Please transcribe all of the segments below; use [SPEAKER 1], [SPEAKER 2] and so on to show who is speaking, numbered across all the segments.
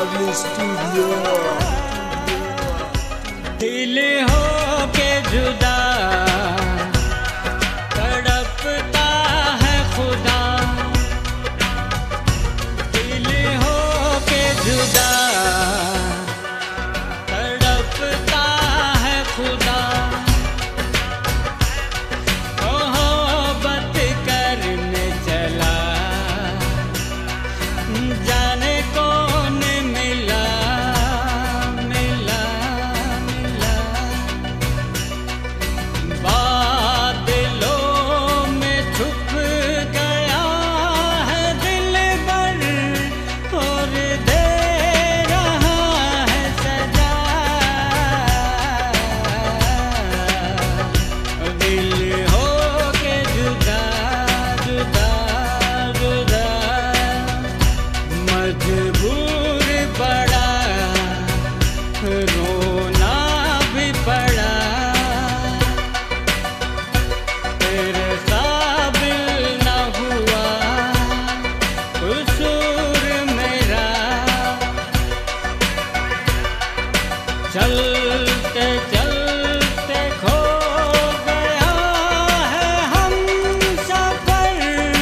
[SPEAKER 1] Lovely studio.
[SPEAKER 2] दिल हो के जुदा तड़पता है खुदा, दिल हो के जुदा तड़पता है खुदा। मोहब्बत करने चला जाने कौन मिला मिला मिला, बादलों में छुप गया है दिल भर और दे रहा है सजा। दिल हो के जुदा जुदा जुदा, मजबूर पड़ा रोना भी पड़ा। तेरे काबिल न हुआ कसूर मेरा, चलते चलते खो गया है हम सफर।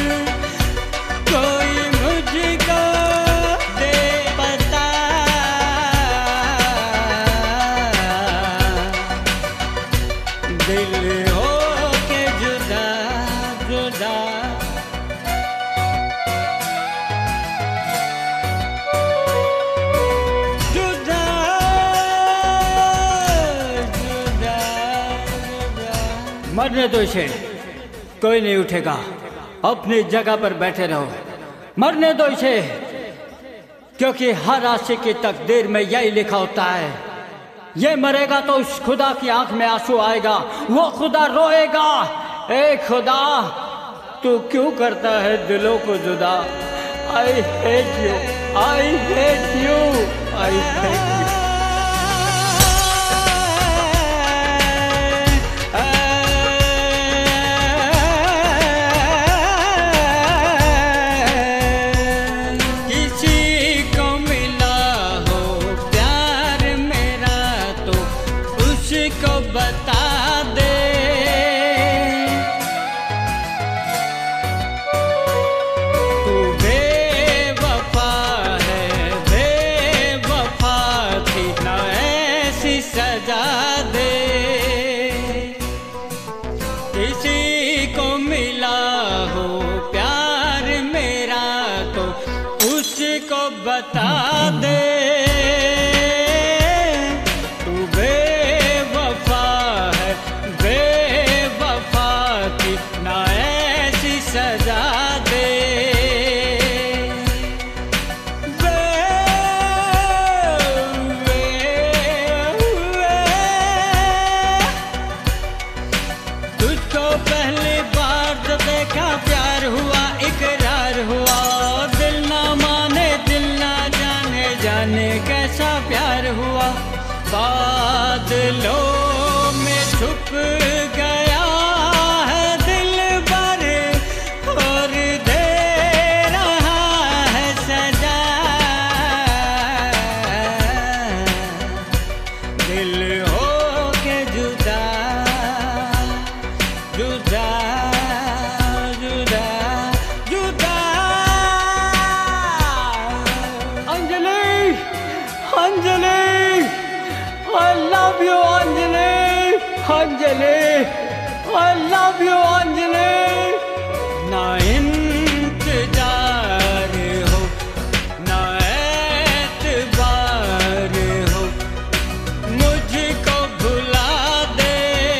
[SPEAKER 2] कोई मुझको दे पता, दिल हो के जुदा जुदा। जुदा जुदा जुदा। मरने दो इसे, कोई नहीं उठेगा, अपनी जगह पर बैठे रहो। मरने दो इसे, क्योंकि हर आशिक की तकदीर में यही लिखा होता है, ये मरेगा तो उस खुदा की आंख में आंसू आएगा, वो खुदा रोएगा। ए खुदा, तू क्यों करता है दिलों को जुदा? I hate you, I hate you, I hate you. किसी को मिला हो प्यार मेरा तो उसको बता दे। तू बेवफा है, बेवफा थी ना ऐसी सजा दे। किसी को मिला हो प्यार मेरा तो उसको बता दे। तू बेवफा है, बेवफा थी ना ऐसी सजा दे। तुझको पहली बार जब देखा प्यार हुआ, इकरार हुआ। दिल ना माने दिल ना जाने, जाने कैसा प्यार हुआ। बादलों में छुप गया है दिल भर और दे रहा है सजा। दिल हो के जुदा जुदा जुदा जुदा। Anjali, Anjali, I love you Anjali, Anjali, I love you Anjali. ना इंतजार हो ना एतबार हो, मुझको भुला दे।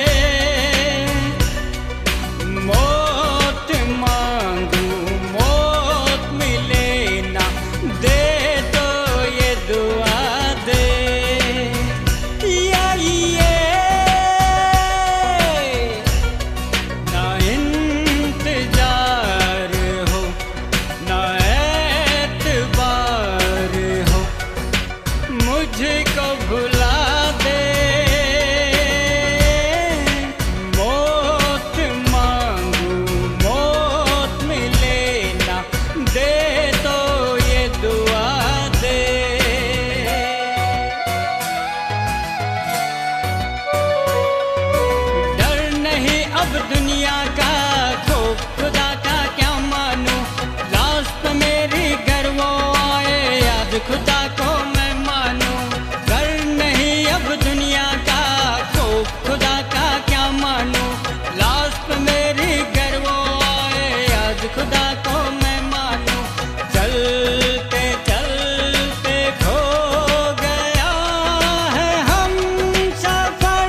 [SPEAKER 2] मौत मांगू मौत मिले ना, दे तो ये दुआ दे। ये ना इंतजार आज खुदा को मैं मानूं, घर नहीं अब दुनिया का, तो खुदा का क्या मानूं। लास्ट पे मेरी घर वो आए, आज खुदा को मैं मानूं। चलते चलते खो गया है हम सफर,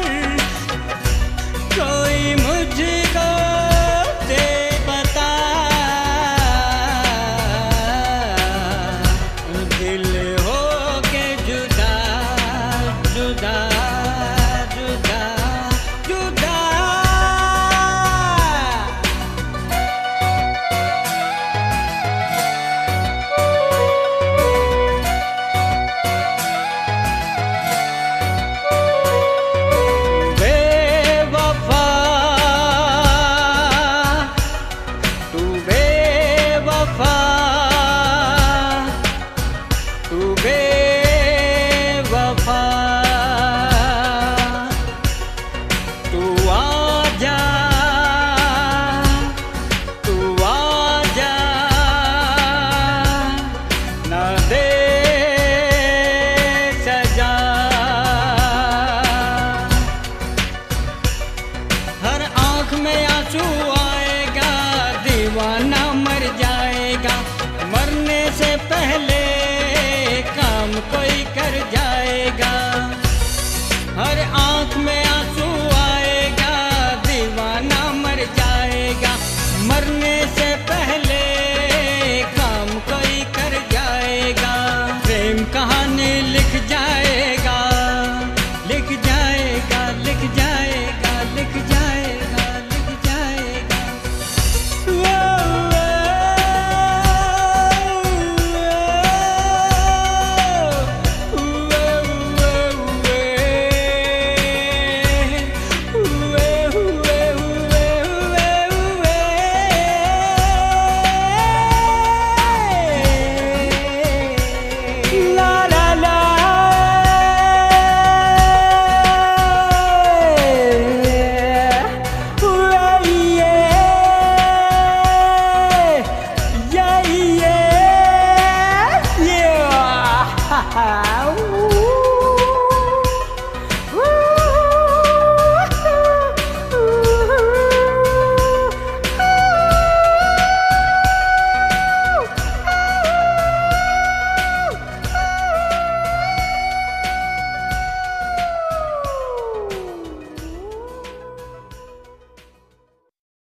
[SPEAKER 2] कोई मुझको दे बता। दिल हो के जुदा जुदा जुदा जुदा। बेवफा तू बेवफा, तू बेवफा, तू आजा, तू आजा, ना दे सजा। हर आँख में आंसू आएगा, दीवाना मर जाएगा, मरने से पहले काम कोई कर जाएगा। हर आँख में आंसू आएगा, दीवाना मर जाएगा, मरने से पहले काम कोई कर जाएगा। प्रेम कहानी लिख जाएगा, लिख जाएगा, लिख जाएगा, लिख जाएगा, लिख जाएगा। La la la, yeah, yeah, yeah, yeah.